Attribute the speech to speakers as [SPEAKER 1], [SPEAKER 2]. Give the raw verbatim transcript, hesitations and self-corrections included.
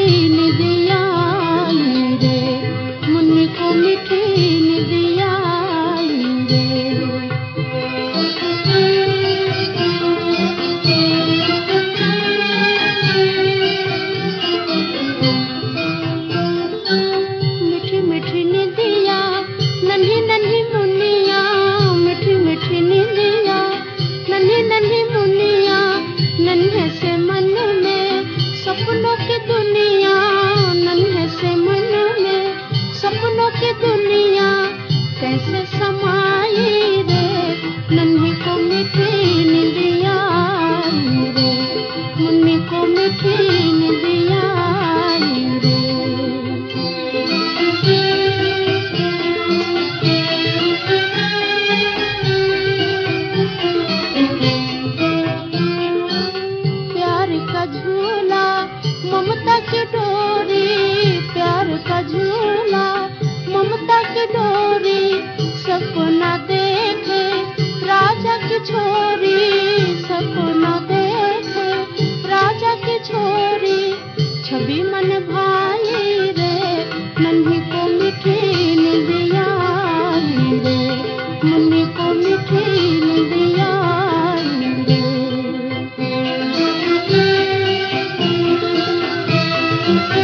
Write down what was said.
[SPEAKER 1] निदिया रे, मुन्नी को मीठी निदिया रे। मीठी मीठी निदिया नन्ही नन्ही मुनिया, मीठी मीठी निदिया नन्ही नन्ही मुनिया, नन्हे से मन में सपनों की दुनिया, नन्हे से मन में सपनों की दुनिया कैसे समाई रे, नन्ही को मीठी निदिया रे, मुन्नी को मीठी निदिया रे। प्यार का झूला ममता की डोरी, प्यार का झूला ममता की डोरी, सपना देखे राजा की छोरी, सपना देखे राजा की छोरी, छवि मन भाई रे, नन्ही को मीठी निदिया रे, मुन्नी को मीठी निदिया रे।